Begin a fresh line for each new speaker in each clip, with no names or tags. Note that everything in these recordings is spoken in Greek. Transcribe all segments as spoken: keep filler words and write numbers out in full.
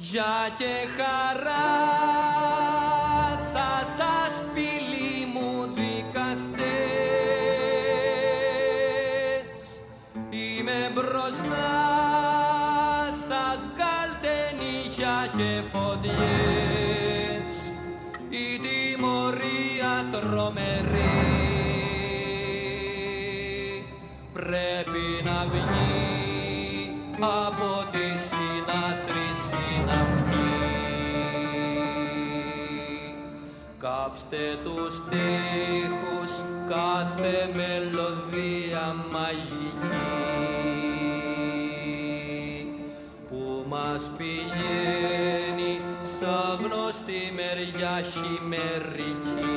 Γεια και χαρά σας, σας πύλοι μου δικαστές. Είμαι μπροστά σας, βγάλτε νύχια και φωτιές. Η τιμωρία τρομερή πρέπει να βγει από τη συνάθρηση αυτή. Κάψτε τους στίχους, κάθε μελωδία μαγική που μας πηγαίνει σαν γνωστή μεριά χειμερική.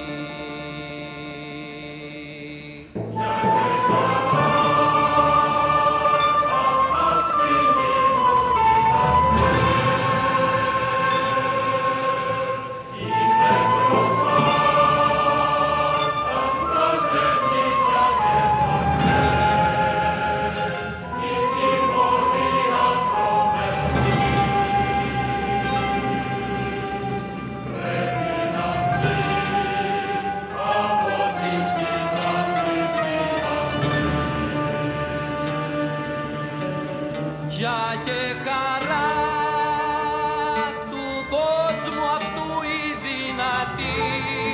Γεια και χαρά του κόσμου αυτού η δυνατή.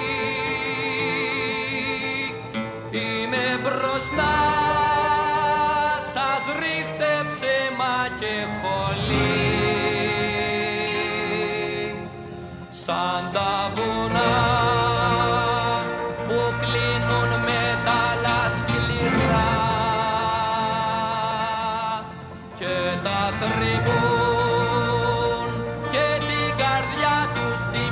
Είμαι μπροστά σας, ρίχτε ψέμα και χολή. Σαν τα βουνά που κλείνουν μέταλλα σκληρά και τα τρυπούν και την καρδιά τους την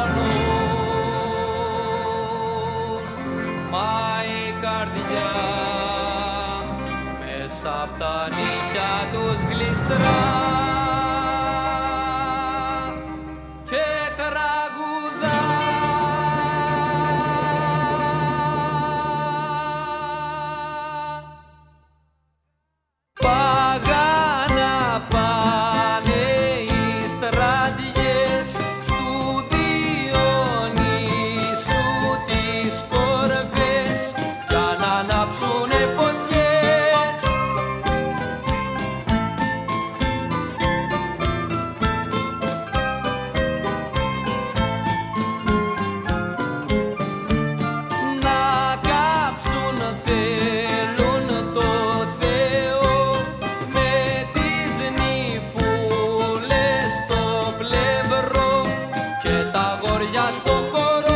πονούν. Μα η καρδιά μέσα απ' τα νύχια τους γλιστρά και τραγουδά. Παγάνα πάνε οι στρατιές στου Διονύσου τις κορβές για να ανάψουνε φωτιές. Να κάψουν θέλουν το Θεό με τις νυφούλες στο πλευρό και τα αγόρια στο χώρο.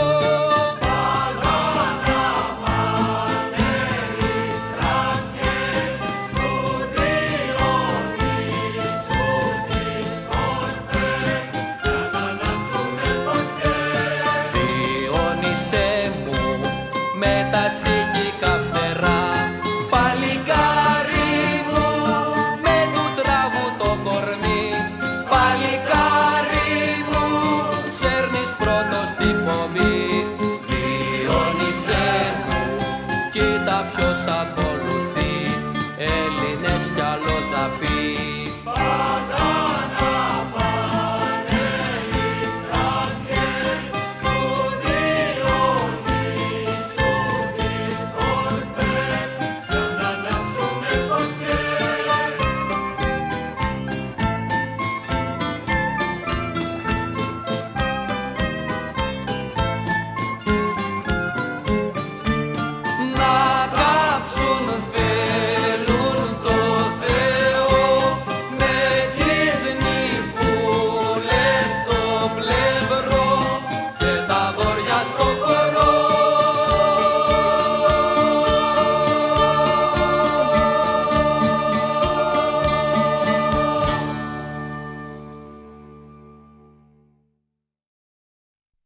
Διόνυσέ μου με τα σίγγικα φτερά, παλικάρι μου με του τράγου το κορμί. Παλικάρι μου σέρνεις πρώτος την πομπή. Διόνυσέ μου κοίτα ποιος ακολουθεί, Έλληνες κι άλλο θα πει.